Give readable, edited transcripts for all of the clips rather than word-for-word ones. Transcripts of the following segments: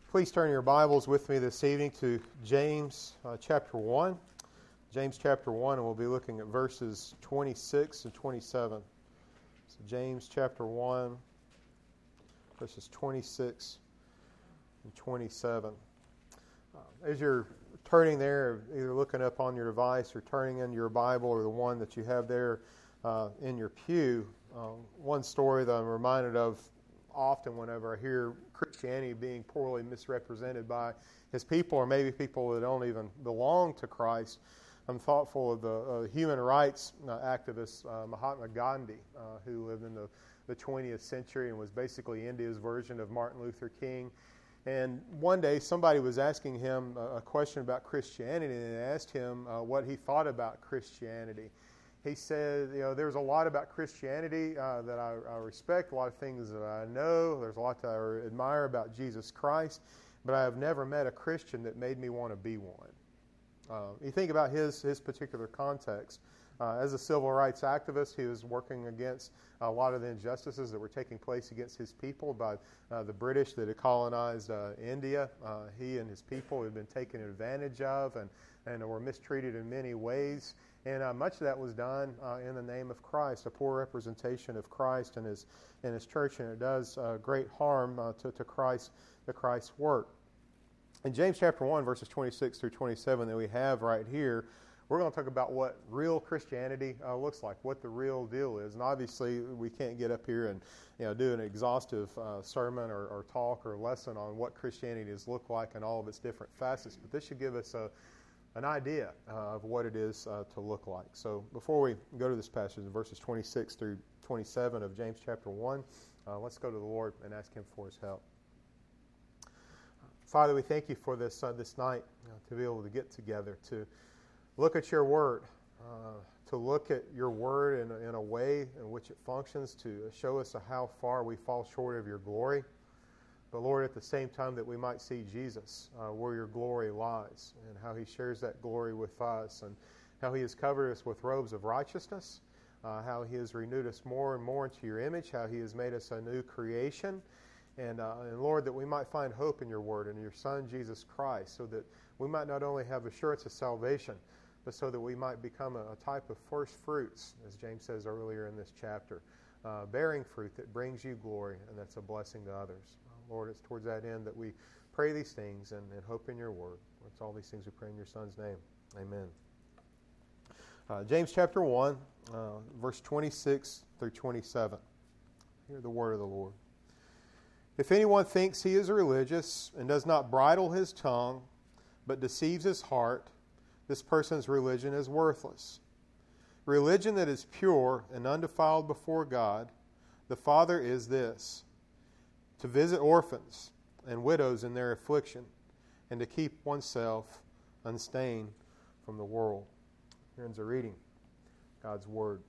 Please turn your Bibles with me this evening to James chapter 1. James chapter 1, and we'll be looking at verses 26 and 27. So James chapter 1, verses 26 and 27. As you're turning there, either looking up on your device or turning in your Bible or the one that you have there in your pew, one story that I'm reminded of often whenever I hear Christianity being poorly misrepresented by his people, or maybe people that don't even belong to Christ, I'm thoughtful of the human rights activist Mahatma Gandhi, who lived in the 20th century and was basically India's version of Martin Luther King. And one day somebody was asking him a question about Christianity, and they asked him what he thought about Christianity. He said, there's a lot about Christianity that I respect, a lot of things that I know. There's a lot that I admire about Jesus Christ, but I have never met a Christian that made me want to be one. You think about his particular context. As a civil rights activist, he was working against a lot of the injustices that were taking place against his people by the British that had colonized India. He and his people had been taken advantage of and were mistreated in many ways. And much of that was done in the name of Christ, a poor representation of Christ and his church, and it does great harm to Christ's work. In James chapter 1, verses 26 through 27 that we have right here, we're going to talk about what real Christianity looks like, what the real deal is. And obviously, we can't get up here and do an exhaustive sermon or talk or lesson on what Christianity does look like and all of its different facets, but this should give us an idea of what it is to look like. So before we go to this passage in verses 26 through 27 of James chapter 1, let's go to the Lord and ask Him for His help. Father, we thank You for this night to be able to get together, to look at Your Word, to look at Your Word in a way in which it functions, to show us how far we fall short of Your glory. But Lord, at the same time that we might see Jesus, where Your glory lies, and how He shares that glory with us, and how He has covered us with robes of righteousness, how He has renewed us more and more into Your image, how He has made us a new creation, and Lord, that we might find hope in Your Word and in Your Son, Jesus Christ, so that we might not only have assurance of salvation, but so that we might become a type of first fruits, as James says earlier in this chapter, bearing fruit that brings You glory and that's a blessing to others. Lord, it's towards that end that we pray these things and hope in Your Word. It's all these things we pray in Your Son's name. Amen. James chapter 1, verse 26 through 27. Hear the word of the Lord. If anyone thinks he is religious and does not bridle his tongue, but deceives his heart, this person's religion is worthless. Religion that is pure and undefiled before God, the Father, is this: to visit orphans and widows in their affliction, and to keep oneself unstained from the world. Here ends a reading God's Word.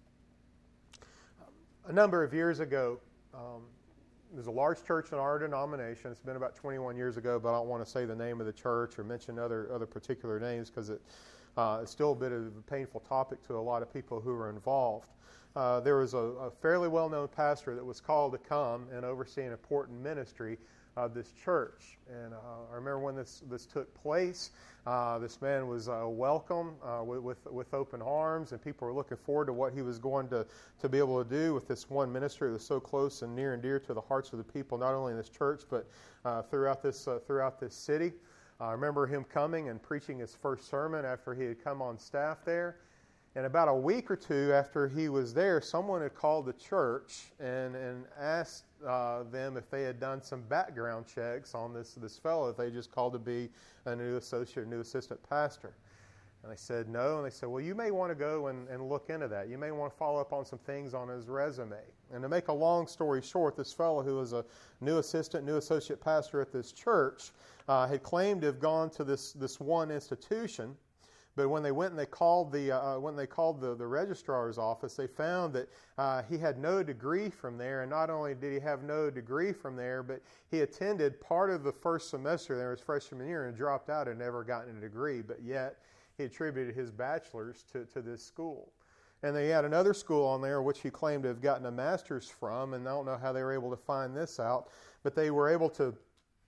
A number of years ago, there's a large church in our denomination. It's been about 21 years ago, but I don't want to say the name of the church or mention other particular names because it's still a bit of a painful topic to a lot of people who are involved. There was a fairly well-known pastor that was called to come and oversee an important ministry of this church. And I remember when this took place, this man was welcome with open arms, and people were looking forward to what he was going to be able to do with this one ministry that was so close and near and dear to the hearts of the people, not only in this church, but throughout this city. I remember him coming and preaching his first sermon after he had come on staff there. And about a week or two after he was there, someone had called the church and asked them if they had done some background checks on this fellow that they just called to be a new assistant pastor. And they said no, and they said, well, you may want to go and look into that. You may want to follow up on some things on his resume. And to make a long story short, this fellow who was a new associate pastor at this church had claimed to have gone to this one institution. But when they went and they called the registrar's office, they found that he had no degree from there. And not only did he have no degree from there, but he attended part of the first semester there his freshman year and dropped out and never gotten a degree. But yet he attributed his bachelor's to this school. And they had another school on there which he claimed to have gotten a master's from, and I don't know how they were able to find this out, but they were able to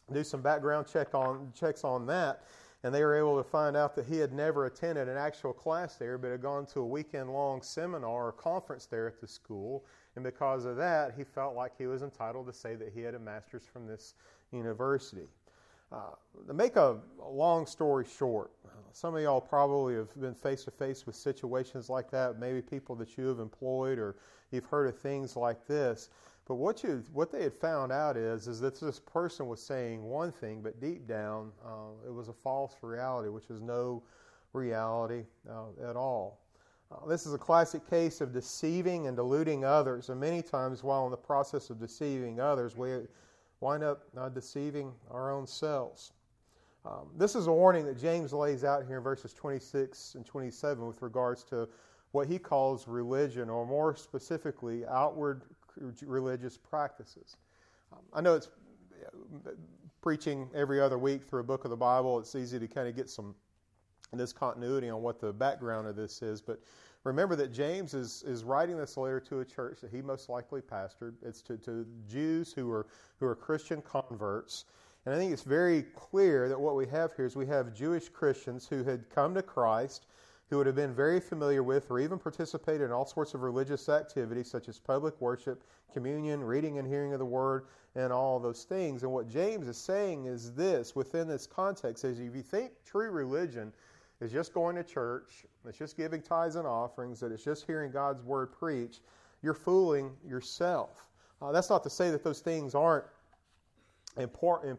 do some background checks on that, and they were able to find out that he had never attended an actual class there, but had gone to a weekend-long seminar or conference there at the school, and because of that, he felt like he was entitled to say that he had a master's from this university. To make a long story short, some of y'all probably have been face-to-face with situations like that, maybe people that you have employed or you've heard of things like this. But what they had found out is that this person was saying one thing, but deep down it was a false reality, which is no reality at all. This is a classic case of deceiving and deluding others, and many times while in the process of deceiving others, we wind up deceiving our own selves. This is a warning that James lays out here in verses 26 and 27 with regards to what he calls religion, or more specifically, outward religious practices. I know it's preaching every other week through a book of the Bible. It's easy to kind of get some discontinuity on what the background of this is, but remember that James is writing this letter to a church that he most likely pastored. It's to Jews who are Christian converts. And I think it's very clear that what we have here is we have Jewish Christians who had come to Christ, who would have been very familiar with or even participated in all sorts of religious activities such as public worship, communion, reading and hearing of the Word, and all of those things. And what James is saying is this, within this context, is if you think true religion is just going to church, it's just giving tithes and offerings, that it's just hearing God's Word preached, you're fooling yourself. That's not to say that those things aren't important.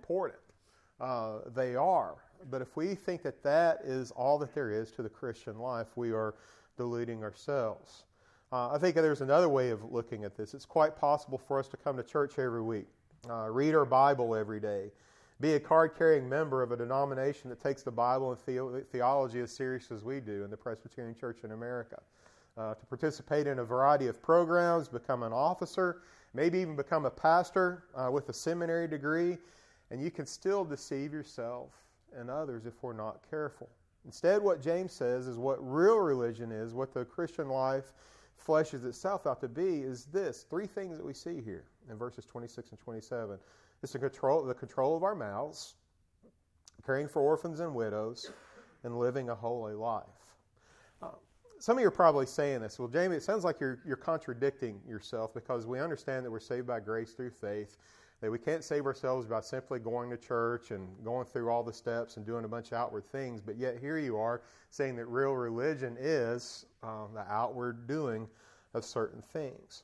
They are. But if we think that that is all that there is to the Christian life, we are deluding ourselves. I think there's another way of looking at this. It's quite possible for us to come to church every week, read our Bible every day, be a card-carrying member of a denomination that takes the Bible and theology as serious as we do in the Presbyterian Church in America, to participate in a variety of programs, become an officer, maybe even become a pastor with a seminary degree, and you can still deceive yourself and others if we're not careful. Instead, what James says is what real religion is, what the Christian life fleshes itself out to be, is this. Three things that we see here in verses 26 and 27. It's the control of our mouths, caring for orphans and widows, and living a holy life. Some of you are probably saying this. Well, Jamie, it sounds like you're contradicting yourself, because we understand that we're saved by grace through faith, that we can't save ourselves by simply going to church and going through all the steps and doing a bunch of outward things, but yet here you are saying that real religion is the outward doing of certain things.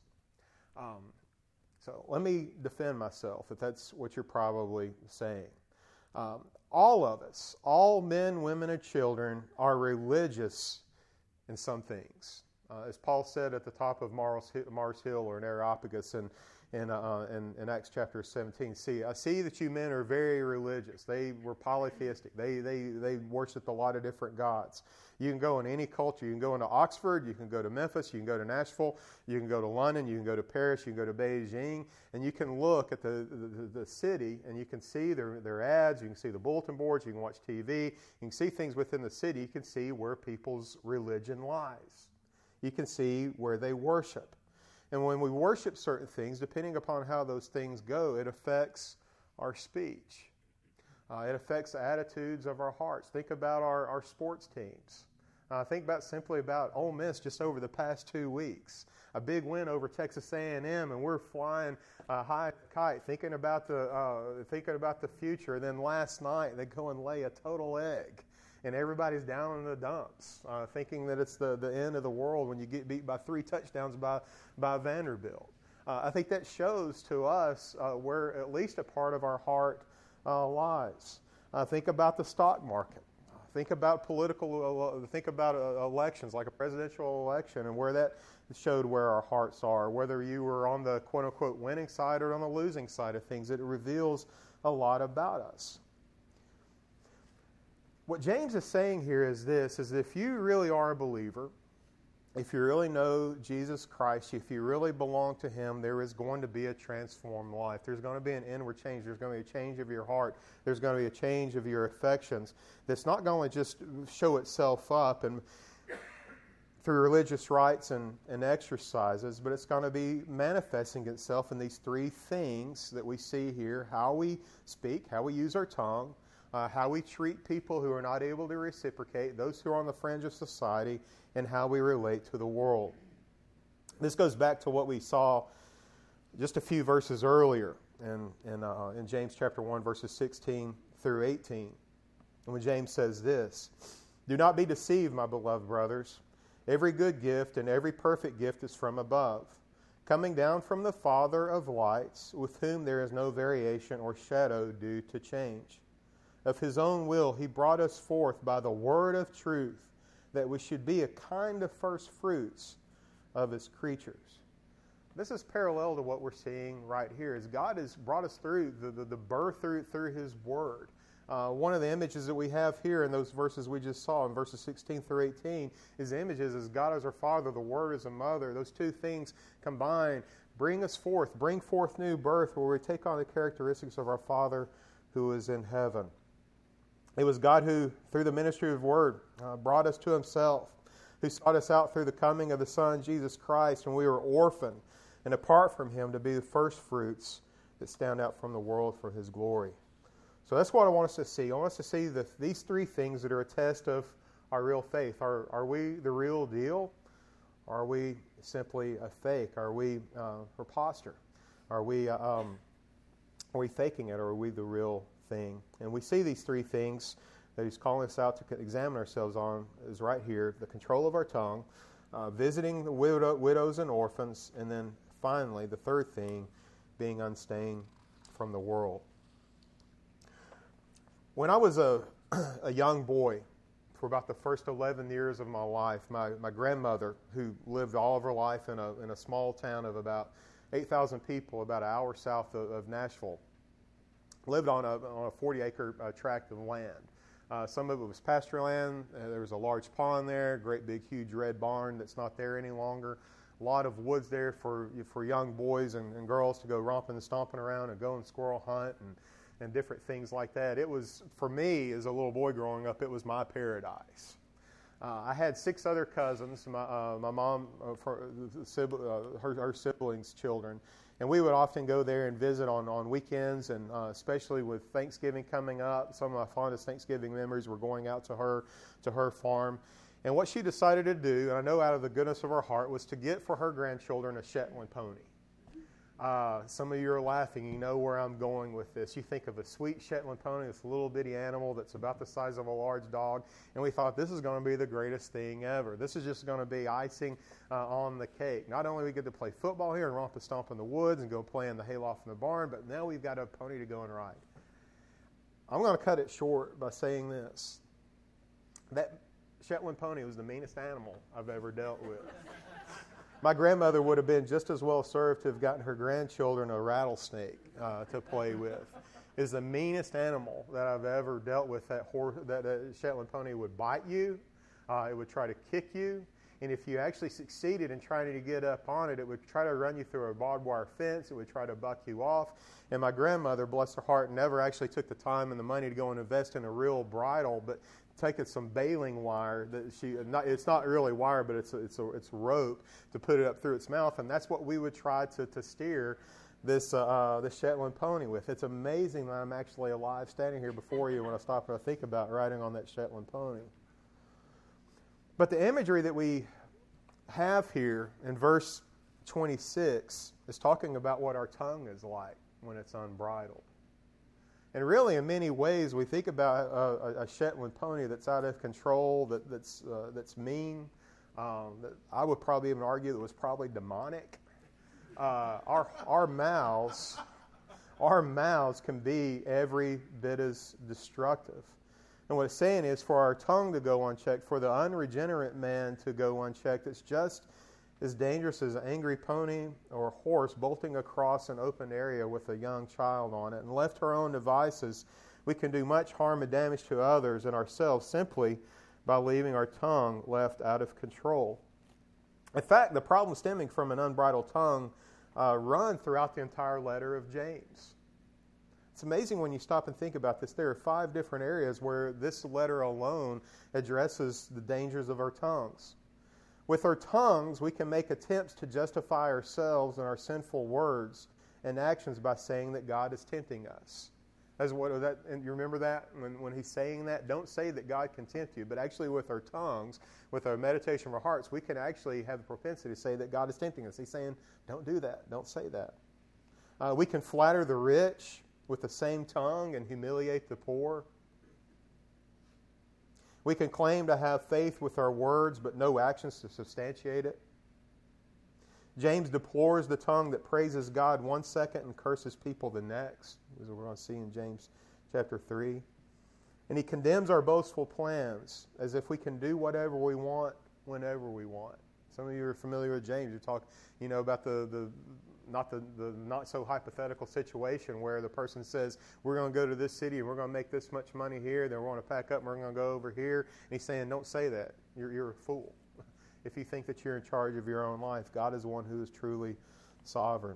So let me defend myself if that's what you're probably saying. All of us, all men, women, and children, are religious in some things. As Paul said at the top of Mars Hill or in Areopagus in Acts chapter 17, I see that you men are very religious. They were polytheistic. They worshiped a lot of different gods. You can go in any culture. You can go into Oxford. You can go to Memphis. You can go to Nashville. You can go to London. You can go to Paris. You can go to Beijing. And you can look at the city, and you can see their ads. You can see the bulletin boards. You can watch TV. You can see things within the city. You can see where people's religion lies. You can see where they worship. And when we worship certain things, depending upon how those things go, it affects our speech. It affects the attitudes of our hearts. Think about our sports teams. Think simply about Ole Miss just over the past 2 weeks. A big win over Texas A&M, and we're flying high kite, thinking about the future. And then last night they go and lay a total egg, and everybody's down in the dumps, thinking that it's the end of the world when you get beat by 3 touchdowns by Vanderbilt. I think that shows to us where at least a part of our heart lies. Think about the stock market. Think about elections, like a presidential election, and where that showed where our hearts are. Whether you were on the quote-unquote winning side or on the losing side of things, it reveals a lot about us. What James is saying here is this, is that if you really are a believer, if you really know Jesus Christ, if you really belong to Him, there is going to be a transformed life. There's going to be an inward change. There's going to be a change of your heart. There's going to be a change of your affections that's not going to just show itself up. And through religious rites and exercises, but it's going to be manifesting itself in these three things that we see here: how we speak, how we use our tongue, how we treat people who are not able to reciprocate, those who are on the fringe of society, and how we relate to the world. This goes back to what we saw just a few verses earlier in James chapter 1, verses 16 through 18. And when James says this, "Do not be deceived, my beloved brothers. Every good gift and every perfect gift is from above, coming down from the Father of lights, with whom there is no variation or shadow due to change. Of His own will He brought us forth by the word of truth, that we should be a kind of first fruits of His creatures." This is parallel to what we're seeing right here, as God has brought us through the birth through His Word. One of the images that we have here in those verses we just saw, in verses 16 through 18, is the images as God as our Father, the Word as a mother. Those two things combined bring forth new birth, where we take on the characteristics of our Father who is in heaven. It was God who, through the ministry of the Word, brought us to Himself, who sought us out through the coming of the Son, Jesus Christ, when we were orphaned, and apart from Him to be the first fruits that stand out from the world for His glory. So that's what I want us to see. I want us to see these three things that are a test of our real faith. Are we the real deal? Are we simply a fake? Are we imposter? Are we faking it, or are we the real thing? And we see these three things that He's calling us out to examine ourselves on is right here: the control of our tongue, visiting the widows and orphans, and then finally the third thing, being unstained from the world. When I was a young boy, for about the first 11 years of my life, my grandmother, who lived all of her life in a small town of about 8,000 people, about an hour south of Nashville, lived on a 40-acre tract of land. Some of it was pasture land. There was a large pond there, great big huge red barn that's not there any longer. A lot of woods there for young boys and girls to go romping and stomping around and go and squirrel hunt and different things like that. It was, for me, as a little boy growing up, it was my paradise. I had 6 other cousins, my mom, her siblings' children, and we would often go there and visit on weekends, and especially with Thanksgiving coming up. Some of my fondest Thanksgiving memories were going out to her farm. And what she decided to do, and I know out of the goodness of her heart, was to get for her grandchildren a Shetland pony. Some of you are laughing. You know where I'm going with this. You think of a sweet Shetland pony, this little bitty animal that's about the size of a large dog, and we thought this is going to be the greatest thing ever. This is just going to be icing on the cake. Not only we get to play football here and romp and stomp in the woods and go play in the hayloft in the barn, but now we've got a pony to go and ride. I'm going to cut it short by saying this. That Shetland pony was the meanest animal I've ever dealt with. My grandmother would have been just as well served to have gotten her grandchildren a rattlesnake to play with. It's the meanest animal that I've ever dealt with. That Shetland pony would bite you. It would try to kick you. And if you actually succeeded in trying to get up on it, it would try to run you through a barbed wire fence. It would try to buck you off. And my grandmother, bless her heart, never actually took the time and the money to go and invest in a real bridle, but taking some baling wire that it's not really wire, but it's rope to put it up through its mouth, and that's what we would try to steer this Shetland pony with. It's amazing that I'm actually alive standing here before you when I stop and I think about riding on that Shetland pony. But the imagery that we have here in verse 26 is talking about what our tongue is like when it's unbridled. And really, in many ways, we think about a Shetland pony that's out of control, that's mean. That I would probably even argue that was probably demonic. Our mouths can be every bit as destructive. And what it's saying is, for our tongue to go unchecked, for the unregenerate man to go unchecked, it's just as dangerous as an angry pony or a horse bolting across an open area with a young child on it. And left to our own devices, we can do much harm and damage to others and ourselves simply by leaving our tongue left out of control. In fact, the problem stemming from an unbridled tongue run throughout the entire letter of James. It's amazing when you stop and think about this. There are 5 different areas where this letter alone addresses the dangers of our tongues. With our tongues, we can make attempts to justify ourselves and our sinful words and actions by saying that God is tempting us. And you remember that? When he's saying that, don't say that God can tempt you. But actually with our tongues, with our meditation of our hearts, we can actually have the propensity to say that God is tempting us. He's saying, don't do that. Don't say that. We can flatter the rich with the same tongue and humiliate the poor. We can claim to have faith with our words, but no actions to substantiate it. James deplores the tongue that praises God one second and curses people the next, as we're going to see in James chapter 3. And he condemns our boastful plans as if we can do whatever we want whenever we want. Some of you are familiar with James. You talk, about the not so hypothetical situation where the person says, we're going to go to this city and we're going to make this much money here, then we're going to pack up and we're going to go over here. And he's saying, don't say that. You're a fool. If you think that you're in charge of your own life, God is the one who is truly sovereign.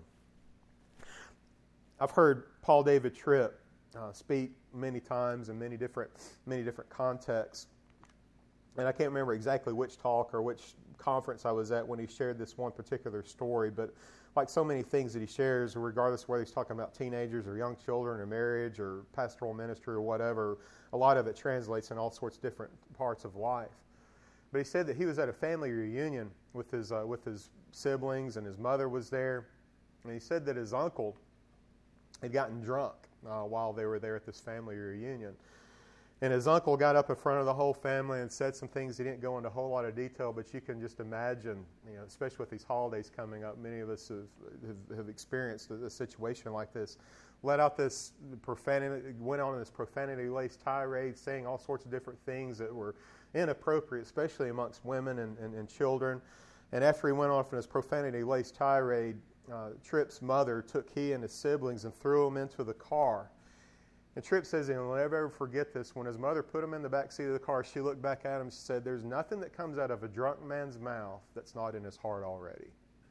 I've heard Paul David Tripp speak many times in many different contexts. And I can't remember exactly which talk or which conference I was at when he shared this one particular story, but like so many things that he shares, regardless of whether he's talking about teenagers or young children or marriage or pastoral ministry or whatever, a lot of it translates in all sorts of different parts of life. But he said that he was at a family reunion with his siblings, and his mother was there. And he said that his uncle had gotten drunk while they were there at this family reunion. And his uncle got up in front of the whole family and said some things. He didn't go into a whole lot of detail, but you can just imagine, especially with these holidays coming up, many of us have experienced a situation like this. Let out this profanity, went on this profanity-laced tirade, saying all sorts of different things that were inappropriate, especially amongst women and children. And after he went off in his profanity-laced tirade, Tripp's mother took he and his siblings and threw them into the car. And Tripp says he'll never ever forget this. When his mother put him in the back seat of the car, she looked back at him and said, there's nothing that comes out of a drunk man's mouth that's not in his heart already.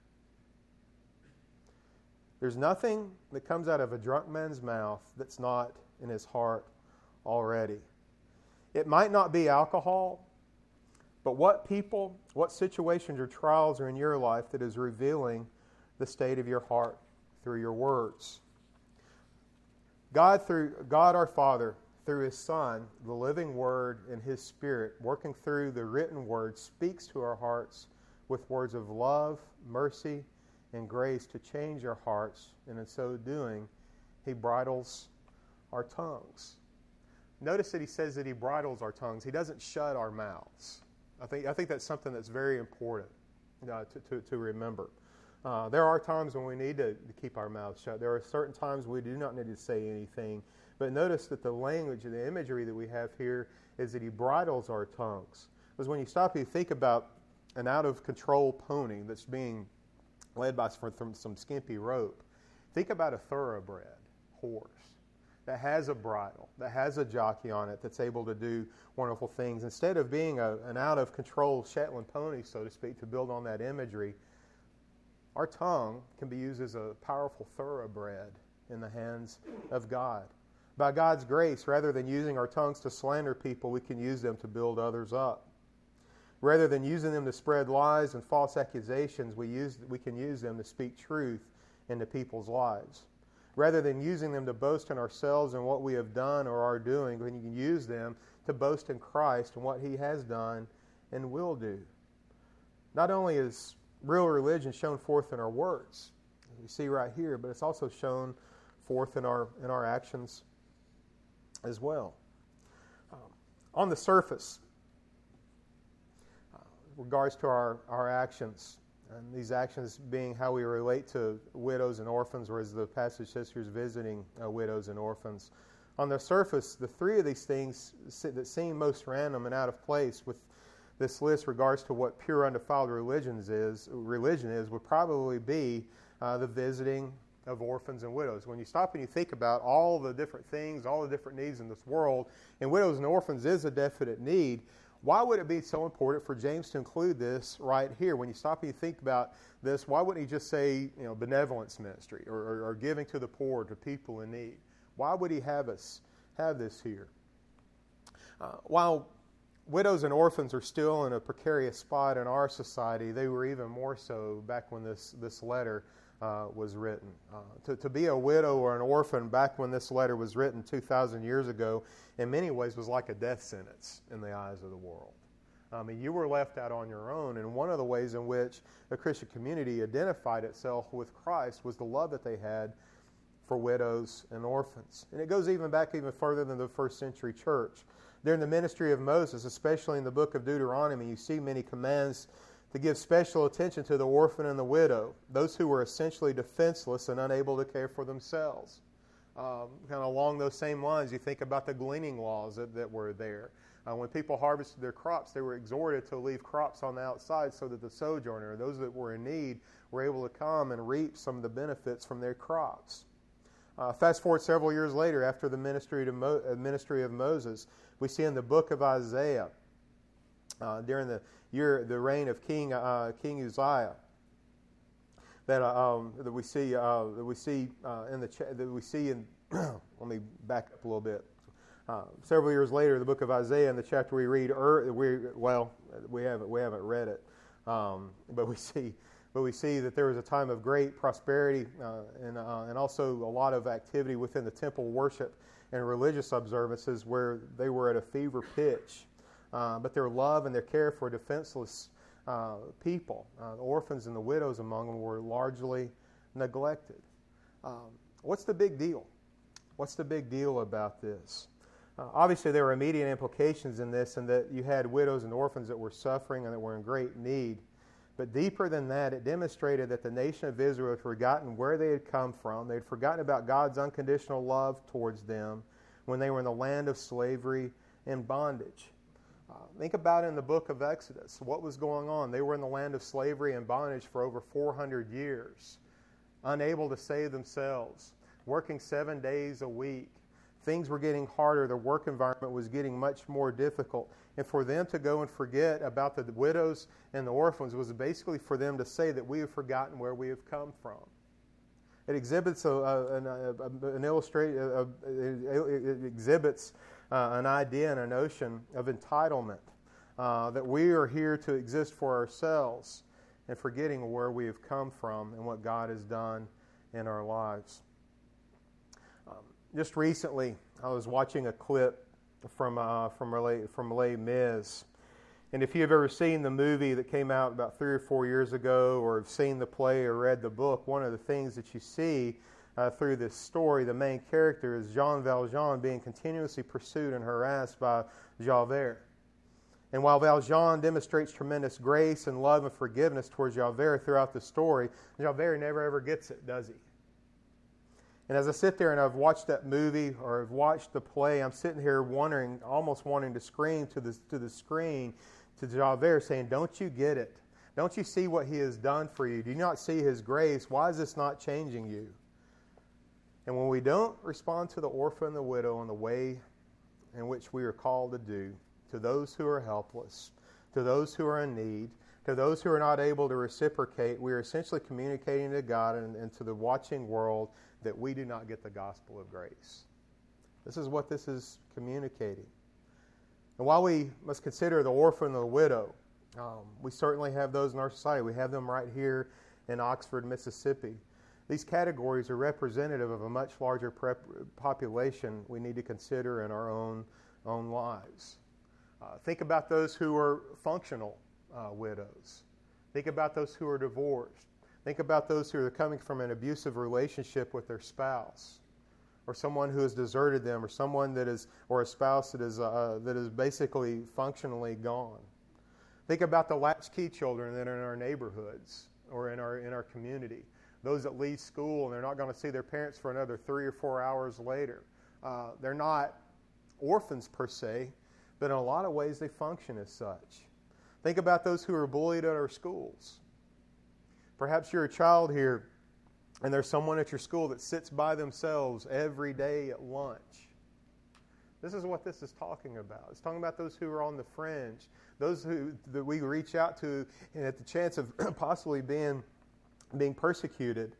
There's nothing that comes out of a drunk man's mouth that's not in his heart already. It might not be alcohol, but what people, what situations or trials are in your life that is revealing the state of your heart through your words? God our Father, through His Son, the living Word and His Spirit, working through the written Word, speaks to our hearts with words of love, mercy, and grace to change our hearts. And in so doing, He bridles our tongues. Notice that He says that He bridles our tongues. He doesn't shut our mouths. I think that's something that's very important to remember. There are times when we need to keep our mouths shut. There are certain times we do not need to say anything. But notice that the language and the imagery that we have here is that He bridles our tongues. Because when you stop and you think about an out-of-control pony that's being led by some skimpy rope, think about a thoroughbred horse that has a bridle, that has a jockey on it, that's able to do wonderful things. Instead of being an out-of-control Shetland pony, so to speak, to build on that imagery, our tongue can be used as a powerful thoroughbred in the hands of God. By God's grace, rather than using our tongues to slander people, we can use them to build others up. Rather than using them to spread lies and false accusations, we can use them to speak truth into people's lives. Rather than using them to boast in ourselves and what we have done or are doing, we can use them to boast in Christ and what He has done and will do. Not only is real religion shown forth in our words, as we see right here, but it's also shown forth in our actions as well. On the surface, regards to our actions, and these actions being how we relate to widows and orphans, or as the passage says here, is visiting widows and orphans. On the surface, the three of these things that seem most random and out of place with this list regards to what pure undefiled religion is would probably be the visiting of orphans and widows. When you stop and you think about all the different things, all the different needs in this world, and widows and orphans is a definite need, why would it be so important for James to include this right here? When you stop and you think about this, why wouldn't he just say, benevolence ministry or giving to the poor, to people in need? Why would he have us have this here? While widows and orphans are still in a precarious spot in our society. They were even more so back when this letter was written. To be a widow or an orphan back when this letter was written 2,000 years ago, in many ways was like a death sentence in the eyes of the world. I mean, you were left out on your own, and one of the ways in which the Christian community identified itself with Christ was the love that they had for widows and orphans. And it goes even back even further than the first century church. During the ministry of Moses, especially in the book of Deuteronomy, you see many commands to give special attention to the orphan and the widow, those who were essentially defenseless and unable to care for themselves. Kind of along those same lines, you think about the gleaning laws that were there. When people harvested their crops, they were exhorted to leave crops on the outside so that the sojourner, those that were in need, were able to come and reap some of the benefits from their crops. Fast forward several years later, after the ministry of Moses, we see in the book of Isaiah, during the reign of King Uzziah, that we see in. Let me back up a little bit. Several years later, the book of Isaiah, in the chapter we read, we haven't read it, but we see that there was a time of great prosperity and also a lot of activity within the temple worship and religious observances where they were at a fever pitch. But their love and their care for defenseless people, the orphans and the widows among them, were largely neglected. What's the big deal? What's the big deal about this? Obviously, there were immediate implications in this, and that you had widows and orphans that were suffering and that were in great need. But deeper than that, it demonstrated that the nation of Israel had forgotten where they had come from. They had forgotten about God's unconditional love towards them when they were in the land of slavery and bondage. Think about in the book of Exodus, what was going on? They were in the land of slavery and bondage for over 400 years, unable to save themselves, working 7 days a week. Things were getting harder. The work environment was getting much more difficult. And for them to go and forget about the widows and the orphans was basically for them to say that we have forgotten where we have come from. It exhibits an idea and a notion of entitlement, that we are here to exist for ourselves, and forgetting where we have come from and what God has done in our lives. Just recently, I was watching a clip from Les Mis. And if you've ever seen the movie that came out about 3 or 4 years ago, or have seen the play or read the book, one of the things that you see through this story, the main character is Jean Valjean being continuously pursued and harassed by Javert. And while Valjean demonstrates tremendous grace and love and forgiveness towards Javert throughout the story, Javert never ever gets it, does he? And as I sit there and I've watched that movie or I've watched the play, I'm sitting here wondering, almost wanting to scream to the screen to Javert, saying, "Don't you get it? Don't you see what he has done for you? Do you not see his grace? Why is this not changing you?" And when we don't respond to the orphan and the widow in the way in which we are called to do, to those who are helpless, to those who are in need, to those who are not able to reciprocate, we are essentially communicating to God and to the watching world that we do not get the gospel of grace. This is what this is communicating. And while we must consider the orphan and the widow, we certainly have those in our society. We have them right here in Oxford, Mississippi. These categories are representative of a much larger population we need to consider in our own lives. Think about those who are functional widows. Think about those who are divorced. Think about those who are coming from an abusive relationship with their spouse, or someone who has deserted them, or someone or a spouse that is basically functionally gone. Think about the latchkey children that are in our neighborhoods or in our community. Those that leave school and they're not going to see their parents for another 3 or 4 hours later. They're not orphans per se, but in a lot of ways they function as such. Think about those who are bullied at our schools. Perhaps you're a child here and there's someone at your school that sits by themselves every day at lunch. This is what this is talking about. It's talking about those who are on the fringe, those that we reach out to and at the chance of possibly being persecuted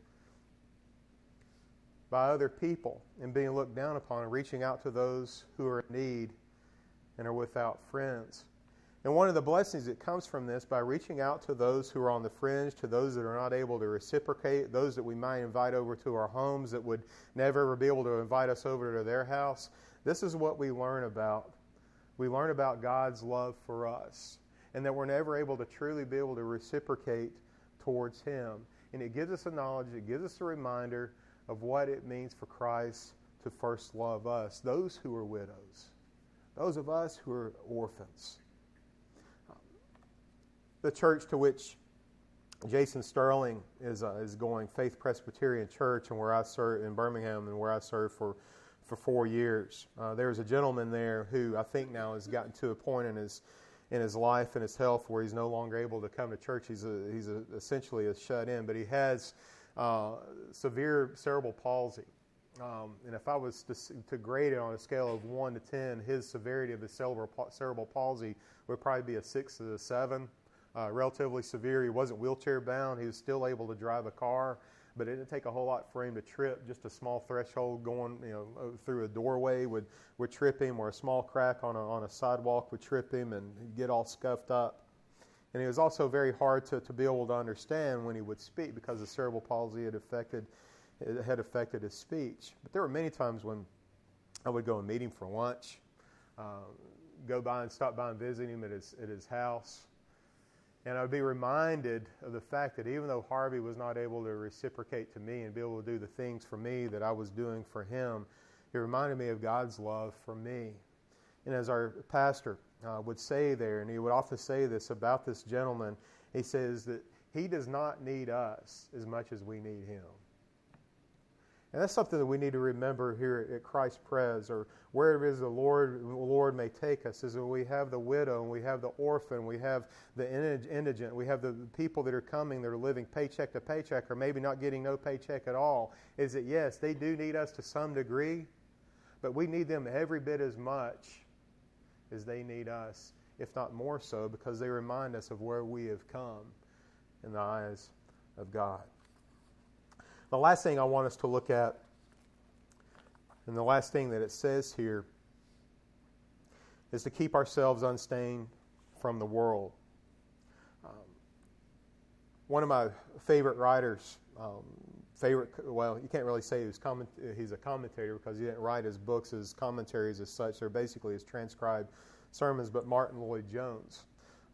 by other people and being looked down upon, and reaching out to those who are in need and are without friends. And one of the blessings that comes from this, by reaching out to those who are on the fringe, to those that are not able to reciprocate, those that we might invite over to our homes that would never ever be able to invite us over to their house, this is what we learn about. We learn about God's love for us, and that we're never able to truly be able to reciprocate towards Him. And it gives us a knowledge, it gives us a reminder of what it means for Christ to first love us, those who are widows, those of us who are orphans. The church to which Jason Sterling is going, Faith Presbyterian Church, and where I serve in Birmingham, and where I served for 4 years. There was a gentleman there who I think now has gotten to a point in his life and his health where he's no longer able to come to church. He's essentially a shut-in, but he has severe cerebral palsy. And if I was to grade it on a scale of 1 to 10, his severity of the cerebral palsy would probably be a 6 to a 7. Relatively severe. He wasn't wheelchair bound. He was still able to drive a car, but it didn't take a whole lot for him to trip. Just a small threshold going, through a doorway would trip him, or a small crack on a sidewalk would trip him, and he'd get all scuffed up. And it was also very hard to be able to understand when he would speak, because the cerebral palsy had affected his speech. But there were many times when I would go and meet him for lunch, go by and stop by and visit him at his house. And I would be reminded of the fact that even though Harvey was not able to reciprocate to me and be able to do the things for me that I was doing for him, it reminded me of God's love for me. And as our pastor would say there, and he would often say this about this gentleman, he says that he does not need us as much as we need him. And that's something that we need to remember here at Christ Pres, or wherever it is the Lord may take us, is that we have the widow, and we have the orphan, we have the indigent, we have the people that are coming that are living paycheck to paycheck, or maybe not getting no paycheck at all, is that yes, they do need us to some degree, but we need them every bit as much as they need us, if not more so, because they remind us of where we have come in the eyes of God. The last thing I want us to look at, and the last thing that it says here, is to keep ourselves unstained from the world. One of my favorite writers, you can't really say he's a commentator, because he didn't write his books as commentaries as such. They're basically his transcribed sermons, but Martin Lloyd-Jones.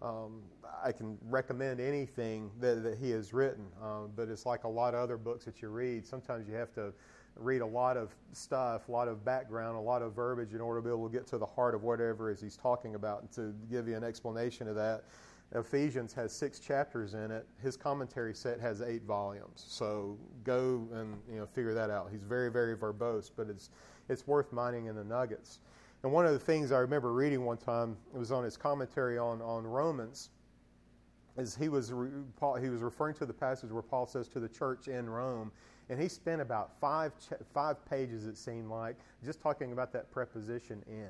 I can recommend anything that he has written, but it's like a lot of other books that you read. Sometimes you have to read a lot of stuff, a lot of background, a lot of verbiage in order to be able to get to the heart of whatever it is he's talking about. And to give you an explanation of that, Ephesians has 6 chapters in it. His commentary set has 8 volumes. So go and figure that out. He's very, very verbose, but it's worth mining in the nuggets. And one of the things I remember reading one time, it was on his commentary on Romans, is he was referring to the passage where Paul says to the church in Rome, and he spent about 5 pages, it seemed like, just talking about that preposition in.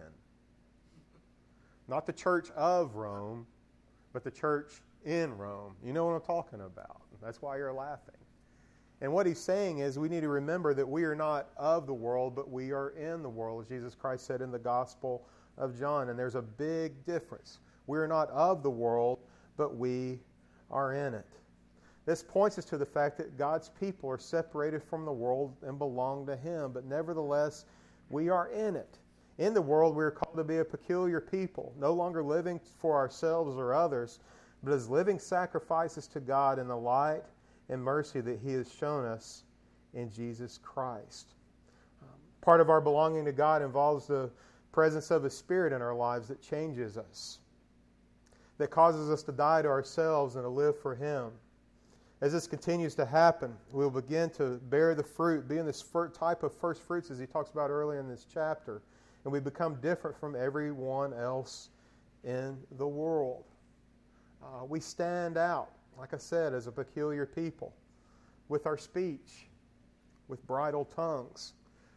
Not the church of Rome, but the church in Rome. You know what I'm talking about. That's why you're laughing. And what he's saying is we need to remember that we are not of the world, but we are in the world, as Jesus Christ said in the Gospel of John. And there's a big difference. We are not of the world, but we are in it. This points us to the fact that God's people are separated from the world and belong to Him, but nevertheless, we are in it. In the world, we are called to be a peculiar people, no longer living for ourselves or others, but as living sacrifices to God in the light and mercy that He has shown us in Jesus Christ. Part of our belonging to God involves the presence of His Spirit in our lives that changes us, that causes us to die to ourselves and to live for Him. As this continues to happen, we'll begin to bear the fruit, be in this type of first fruits as he talks about earlier in this chapter, and we become different from everyone else in the world. We stand out, like I said, as a peculiar people, with our speech, with bridle tongues,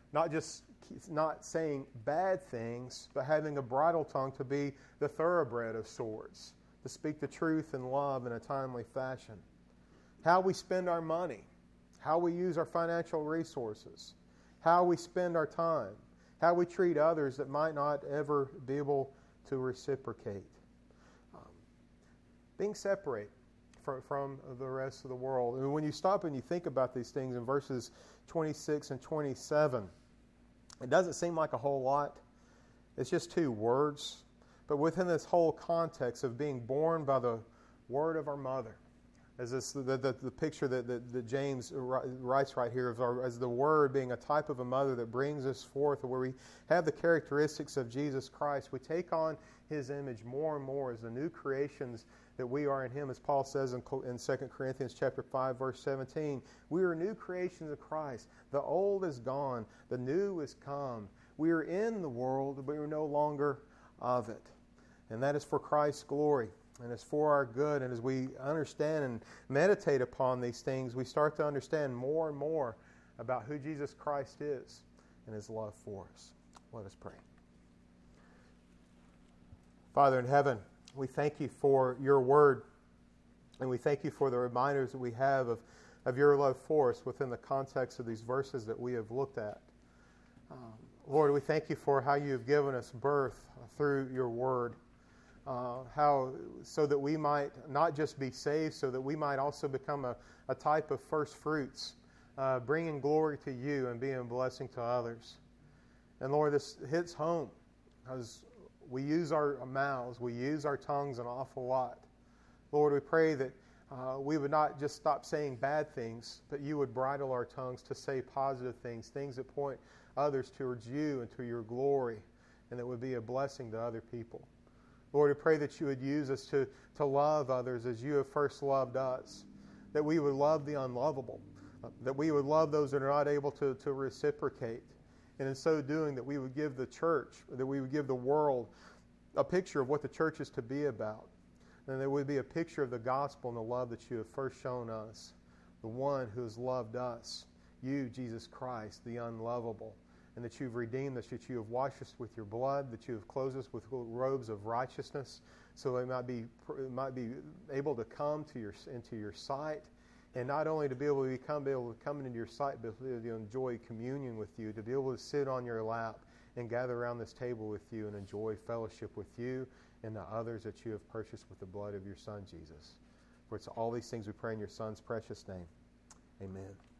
not saying bad things, but having a bridle tongue to be the thoroughbred of sorts, to speak the truth in love in a timely fashion. How we spend our money, how we use our financial resources, how we spend our time, how we treat others that might not ever be able to reciprocate. being separate from the rest of the world. And when you stop and you think about these things in verses 26 and 27, it doesn't seem like a whole lot. It's just two words. But within this whole context of being born by the word of our mother, as the picture that James writes right here as the Word being a type of a mother that brings us forth, where we have the characteristics of Jesus Christ. We take on His image more and more as the new creations that we are in Him. As Paul says in 2 Corinthians chapter 5, verse 17, we are new creations of Christ. The old is gone. The new is come. We are in the world, but we are no longer of it. And that is for Christ's glory. And it's for our good. And as we understand and meditate upon these things, we start to understand more and more about who Jesus Christ is and His love for us. Let us pray. Father in heaven, we thank You for Your Word. And we thank You for the reminders that we have of Your love for us within the context of these verses that we have looked at. Lord, we thank You for how You have given us birth through Your Word. So that we might not just be saved, so that we might also become a type of first fruits, bringing glory to You and being a blessing to others. And Lord, this hits home because we use our mouths, we use our tongues an awful lot. Lord, we pray that we would not just stop saying bad things, but You would bridle our tongues to say positive things, things that point others towards You and to Your glory, and that would be a blessing to other people. Lord, I pray that You would use us to love others as You have first loved us, that we would love the unlovable, that we would love those that are not able to reciprocate, and in so doing that we would give the church, that we would give the world a picture of what the church is to be about, and there would be a picture of the gospel and the love that You have first shown us, the one who has loved us, You, Jesus Christ, the unlovable, and that You've redeemed us, that You have washed us with Your blood, that You have clothed us with robes of righteousness, so we might be able to come into Your sight, and not only to be able to come into Your sight, but to enjoy communion with You, to be able to sit on Your lap and gather around this table with You and enjoy fellowship with You and the others that You have purchased with the blood of Your Son, Jesus. For it's all these things we pray in Your Son's precious name. Amen.